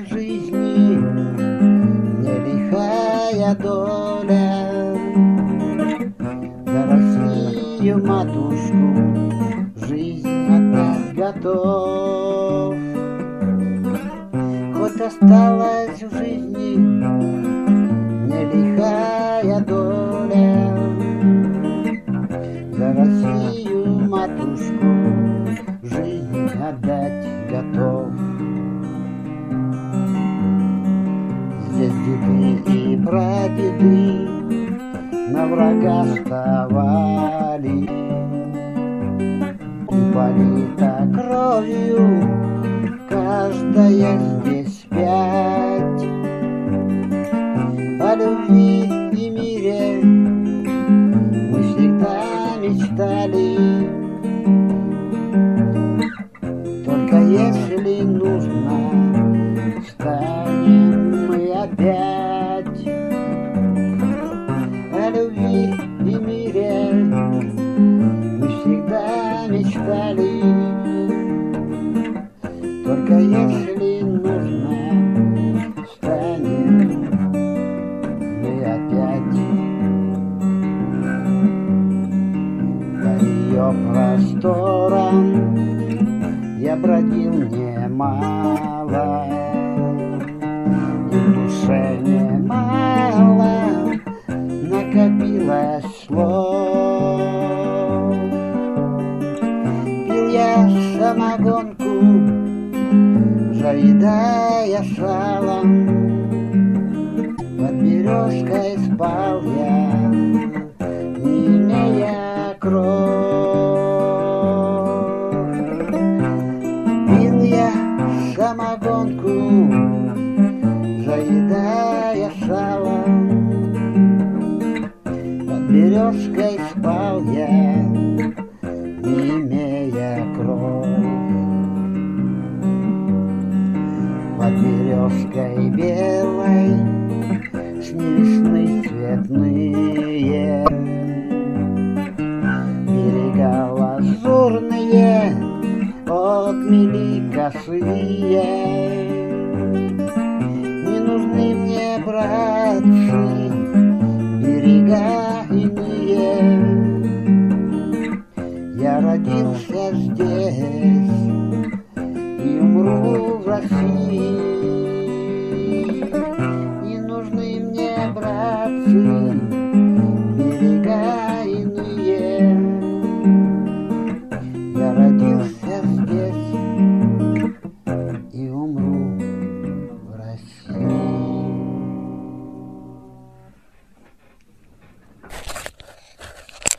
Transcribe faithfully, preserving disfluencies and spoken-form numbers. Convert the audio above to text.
в жизни мне лихая доля. За Россию, матушку, жизнь отдать готов. Хоть осталась в жизни мне лихая доля. За Россию, матушку, жизнь отдать готов. Здесь деды и прадеды на врага вставали, и полита кровью каждая здесь пять. О любви и мире мы всегда мечтали, только если нужно, станем мы опять. О любви и мире мы всегда мечтали, только если нужно, станем мы опять. По ее просторам я бродил немало, и в душе немало накопилось слов. Пил я самогонку, заедая салом, под березкой спал я, не имея кровь. Пил я самогонку, заедая салом, под березкой спал я, не имея кровь. Под березкой белой снились сны цветные, берега лазурные, отмели косые. Не нужны мне, братцы, берега иные. Я родился здесь и умру в России.